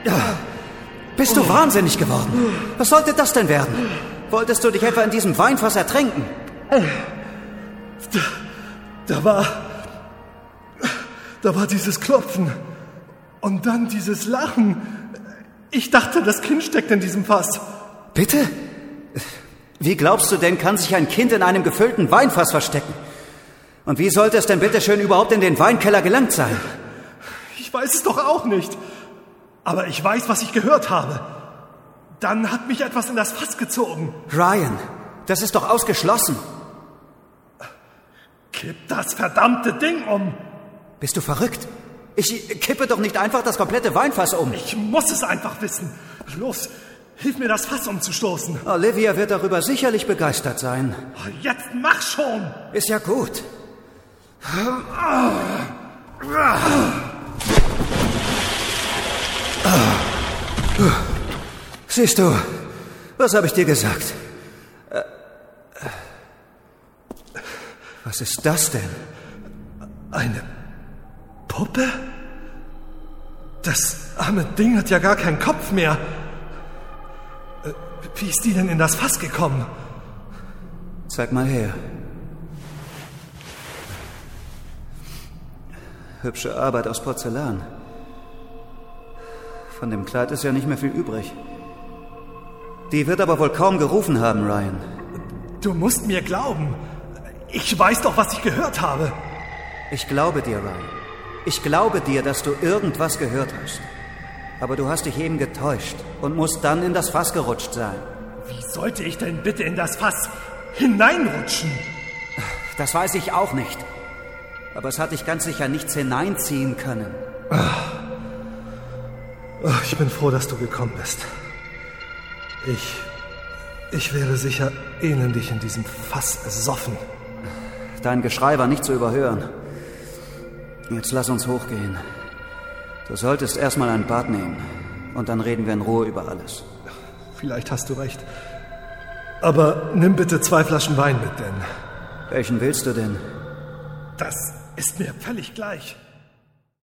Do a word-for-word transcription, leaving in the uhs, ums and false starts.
Bist du wahnsinnig geworden? Was sollte das denn werden? Wolltest du dich etwa in diesem Weinfass ertränken? Da, da war... Da war dieses Klopfen. Und dann dieses Lachen. Ich dachte, das Kind steckt in diesem Fass. Bitte? Wie glaubst du denn, kann sich ein Kind in einem gefüllten Weinfass verstecken? Und wie sollte es denn bitte schön überhaupt in den Weinkeller gelangt sein? Ich weiß es doch auch nicht. Aber ich weiß, was ich gehört habe. Dann hat mich etwas in das Fass gezogen. Ryan, das ist doch ausgeschlossen. Kipp das verdammte Ding um. Bist du verrückt? Ich kippe doch nicht einfach das komplette Weinfass um. Ich muss es einfach wissen. Los, hilf mir, das Fass umzustoßen. Olivia wird darüber sicherlich begeistert sein. Jetzt mach schon. Ist ja gut. Siehst du, was habe ich dir gesagt? Was ist das denn? Eine Puppe? Das arme Ding hat ja gar keinen Kopf mehr. Wie ist die denn in das Fass gekommen? Zeig mal her. Hübsche Arbeit aus Porzellan. Von dem Kleid ist ja nicht mehr viel übrig. Die wird aber wohl kaum gerufen haben, Ryan. Du musst mir glauben. Ich weiß doch, was ich gehört habe. Ich glaube dir, Ryan. Ich glaube dir, dass du irgendwas gehört hast. Aber du hast dich eben getäuscht und musst dann in das Fass gerutscht sein. Wie sollte ich denn bitte in das Fass hineinrutschen? Das weiß ich auch nicht. Aber es hat dich ganz sicher nichts hineinziehen können. Ich bin froh, dass du gekommen bist. Ich... Ich wäre sicher elendig in diesem Fass ersoffen. Dein Geschrei war nicht zu überhören. Jetzt lass uns hochgehen. Du solltest erstmal ein Bad nehmen. Und dann reden wir in Ruhe über alles. Vielleicht hast du recht. Aber nimm bitte zwei Flaschen Wein mit, denn... Welchen willst du denn? Das ist mir völlig gleich.